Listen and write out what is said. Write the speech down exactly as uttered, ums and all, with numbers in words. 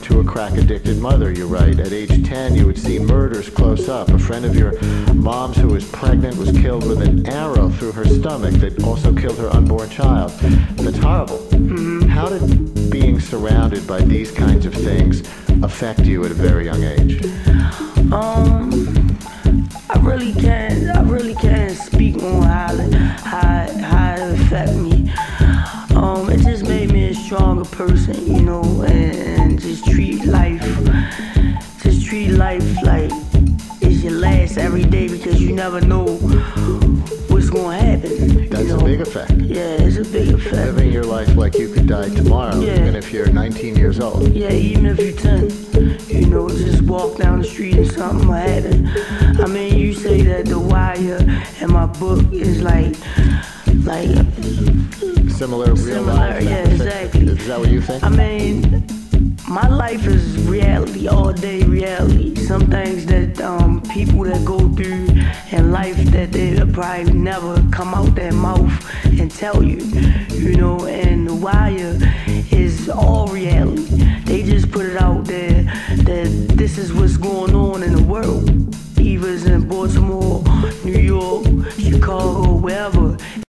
to a crack-addicted mother, you write. At age ten, you would see murders close up. A friend of your mom's who was pregnant was killed with an arrow through her stomach that also killed her unborn child. That's horrible. Mm-hmm. How did being surrounded by these kinds of things affect you at a very young age? Um, I really can't. I really can't speak on how it, how it, how it affect me. Um, it just made me a stronger person, you know, and, and just treat life, just treat life like it's your last every day because you never know what's gonna happen. That's you know? a big effect. Yeah, it's a big effect. Living your life like you could die tomorrow, Yeah. even if you're nineteen years old. Yeah, even if you're ten, you know, just walk down the street and something will happen. I mean, you say that The Wire and my book is like, like Similar, real similar. life. Yeah, exactly. Is that what you think? I mean, my life is reality, all day reality. Some things that um, people that go through in life that they'll probably never come out their mouth and tell you, you know, and The Wire